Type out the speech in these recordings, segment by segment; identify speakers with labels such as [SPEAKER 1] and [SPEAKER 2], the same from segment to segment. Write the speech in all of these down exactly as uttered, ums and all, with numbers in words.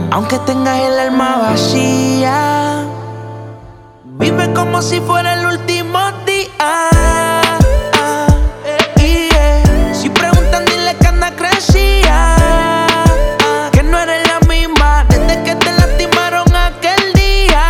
[SPEAKER 1] Aunque tengas el alma vacía, vive como si fuera el último día. Yeah. Si preguntan, dile que anda crecía, que no eres la misma desde que te lastimaron aquel día,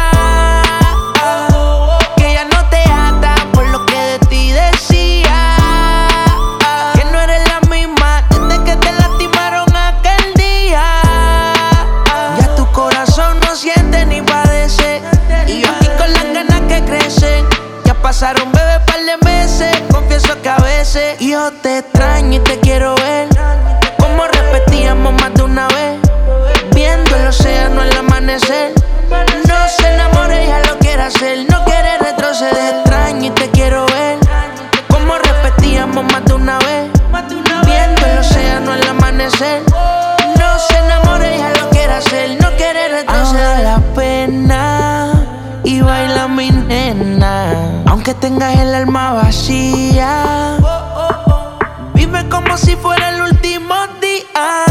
[SPEAKER 1] que ya no te ata por lo que de ti decía, que no eres la misma desde que te lastimaron aquel día. Ya tu corazón no siente ni padece, y yo aquí con las ganas que crecen. Ya pasaron, bebé, par de meses. Confieso que a veces yo te extraño y te quiero ver, como repetíamos más de una vez, viendo el océano al amanecer. No se enamore, ya lo quiere hacer, no quiere retroceder. Extraño y te quiero ver, como repetíamos más de una vez, viendo el océano al amanecer. No se enamore, ya lo quiere hacer, no quiere retroceder. Ahora la pena y baila mi nena, aunque tengas el alma vacía, vive como si fuera el último día.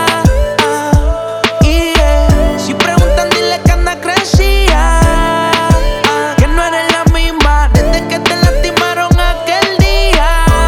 [SPEAKER 1] Yeah. Si preguntan, dile que anda crecía, que no eres la misma desde que te lastimaron aquel día,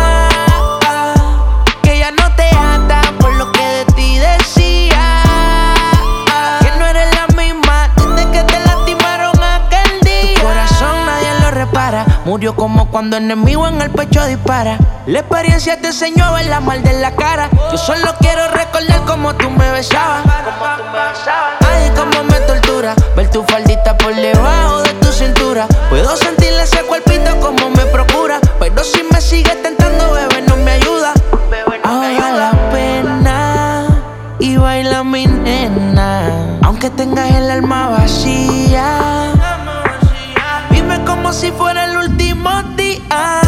[SPEAKER 1] que ya no te ata por lo que de ti decía, que no eres la misma desde que te lastimaron aquel día. Tu corazón nadie lo repara, murió como cuando enemigo en el pecho dispara. La experiencia te enseñó a ver la mal de la cara. Yo solo quiero recordar cómo tú me besabas, ay, cómo me tortura ver tu faldita por debajo de tu cintura. Puedo sentirle ese cuerpito como me procura, pero si me sigues tentando, bebé, no me ayuda. Ahora la pena y baila mi nena, aunque tengas el alma vacía, vive como si fuera el último día.